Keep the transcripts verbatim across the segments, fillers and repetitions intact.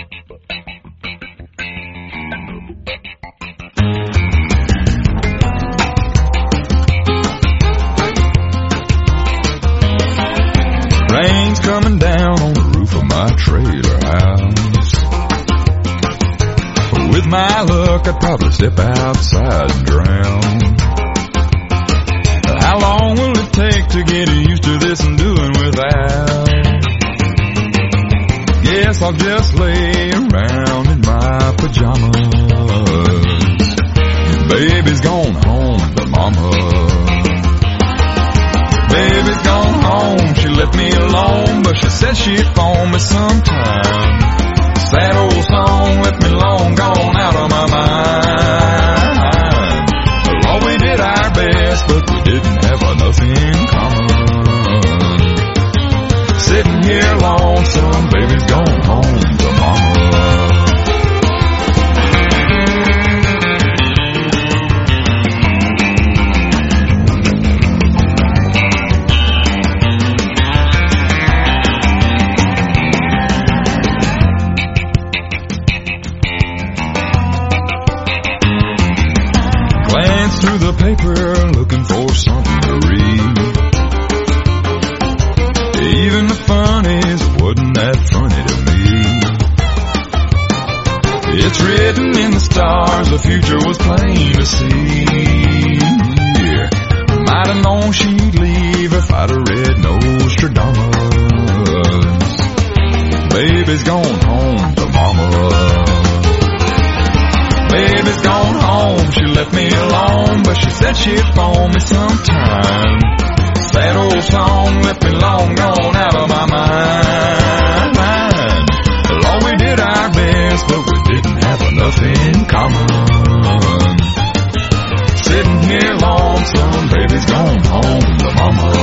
Rain's coming down on the roof of my trailer house. With my luck, I'd probably step outside and drown. How long will it take to get used to this and doing without? Guess I'll just lay around in my pajamas. Baby's gone home to mama. Baby's gone home, she left me alone, but she said she'd phone me sometime. Sad old song left me long gone out of my mind. Well, we did our best, but we didn't have enough in common. Sitting here lonesome, baby's gone home to mama. Through the paper looking for something to read. Even the funnies wasn't that funny to me. It's written in the stars, the future was plain to see. Might have known she'd leave if I'd have read Nostradamus. Baby's gone home to mama. Baby's gone home, she left me alone, but she said she'd phone me sometime. That old song left me long gone out of my mind. Well, we did our best, but we didn't have enough in common. Sitting here lonesome, baby's gone home to mama.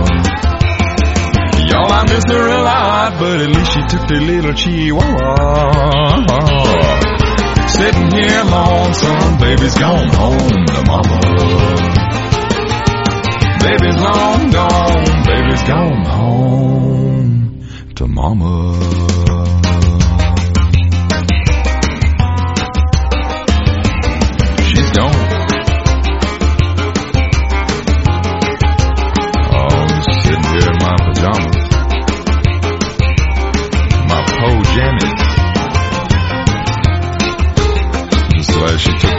Y'all, I missed her a lot, but at least she took the little chihuahua. Sitting here lonesome, baby's gone home to mama. Baby's long gone, baby's gone home to mama. She's gone. Oh, I'm sitting here in my pajamas, my pajamas. She took